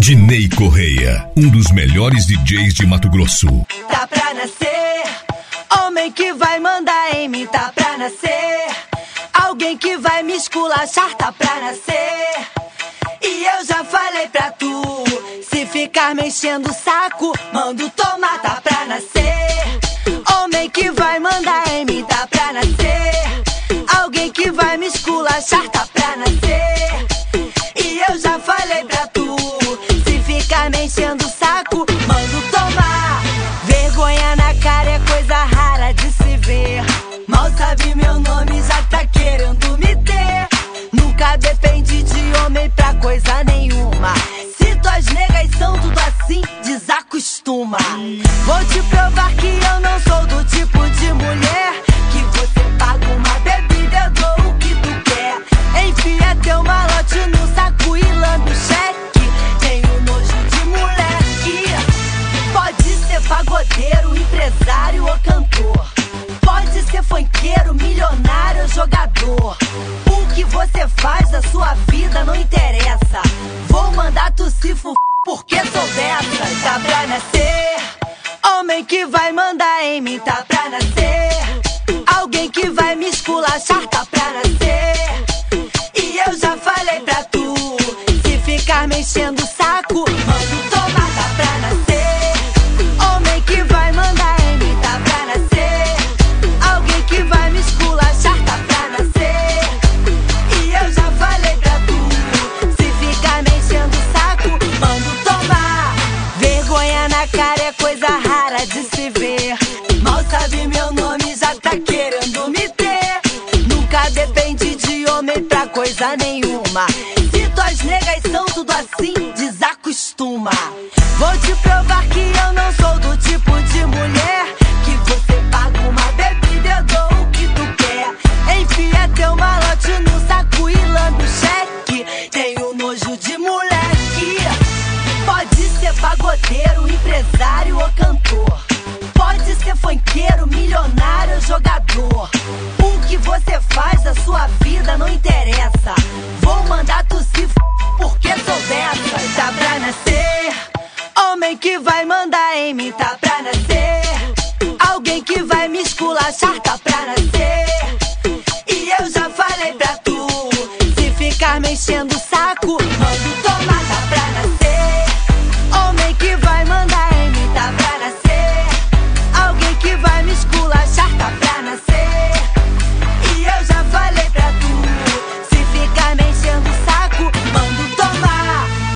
Dinei Correia, um dos melhores DJs de Mato Grosso. Tá pra nascer, homem que vai mandar em mim, tá pra nascer. Alguém que vai me esculachar, tá pra nascer. E eu já falei pra tu, se ficar me enchendo o saco, mando tomar, tá pra nascer. Homem que vai mandar em mim, tá pra nascer. Alguém que vai me esculachar, tá pra nascer. E eu já falei pra tu, se ficar me enchendo o saco, mando tomar. Vergonha na cara é coisa rara de se ver. Mal sabe meu nome, já tá querendo me ter. Nunca depende de homem pra coisa nenhuma. Se tuas negas são tudo assim, desacostuma. Vou te provar que eu não sou do tipo de mulher que você paga uma bebida, eu dou o que tu quer. Enfia teu malote no saco e lambe o cheque. Tenho nojo de moleque. Pode ser pagodeiro, empresário ou cantor. Pode ser funkeiro, milionário ou jogador. O que você faz da sua vida não interessa. Vou mandar tu se porque sou dessa. Tá pra nascer, homem que vai mandar em mim, tá pra nascer. Alguém que vai me esculachar, tá pra nascer. E eu já falei pra tu, se ficar me enchendo o saco, mando tomar, tá pra nascer. Homem que vai mandar em mim, tá pra nascer. Alguém que vai me esculachar, tá pra nascer. E eu já falei pra tu, se ficar me enchendo o saco, mando tomar. Vergonha na cara é coisa rara de se ver. Mal sabe meu nome, já tá querendo me ter. Nunca depende de homem pra coisa nenhuma. Se tuas negas são tudo assim, desacostuma. Vou te provar que eu não sou do tipo de mulher que você paga uma bebida, eu dou o que tu quer. Enfia teu malote no saco e lambe o cheque. Tenho nojo de moleque. Pode ser pagodeiro, empresário ou cantor. Pode ser funkeiro, milionário ou jogador. O que você faz da sua vida não interessa. Vou mandar tu se porque sou dessa. Tá pra nascer, homem que vai mandar em mim, tá pra nascer. Alguém que vai me esculachar, tá pra nascer. E eu já falei pra tu, se ficar me enchendo o saco, mando tomar, tá pra